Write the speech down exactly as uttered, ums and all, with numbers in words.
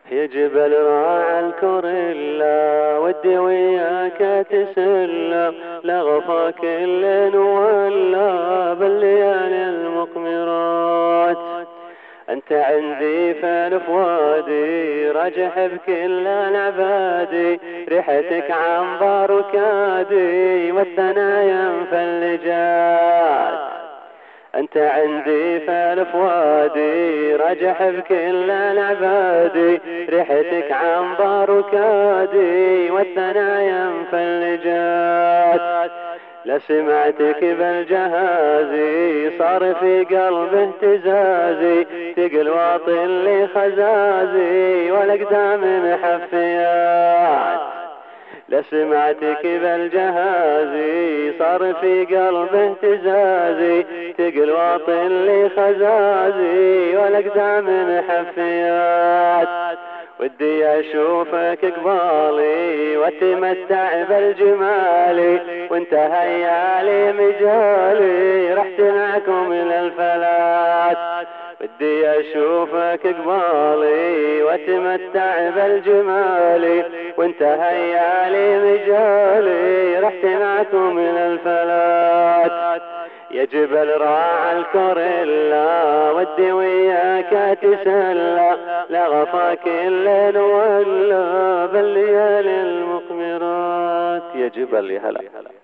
يا جبل راعى الكوريلا ودي وياك تسلى لغفا كل ولا بالليالي المقمرات. انت عندي فالف وادي راجح بكل العبادي ريحتك عنبر وكادي والثنايا مفلجات. انت عندي فالف وادي راجح بكل العبادي ريحتك عنبر وكادي والثنايا مفلجات. لسمعتك بالجهازي صار في قلبه اهتزازي تقل واطي اللي خزازي والاقدام محفيات. لسمعتك بالجهازي صار في قلبه اهتزازي تقل واطي اللي خزازي والاقدام محفيات. ودي اشوفك قبالي واتمتع بالجمالي وانت هيالي مجالي رحت معكم الى الفلات. ودي اشوفك قبالي واتمتع بالجمالي وانت هيالي مجالي رحت معكم الى الفلات. يا جبل راعى الكوريلا ودي وياك تسلى لغفا كل ولا بالليالي المقمرات. يا جبل يا هلا.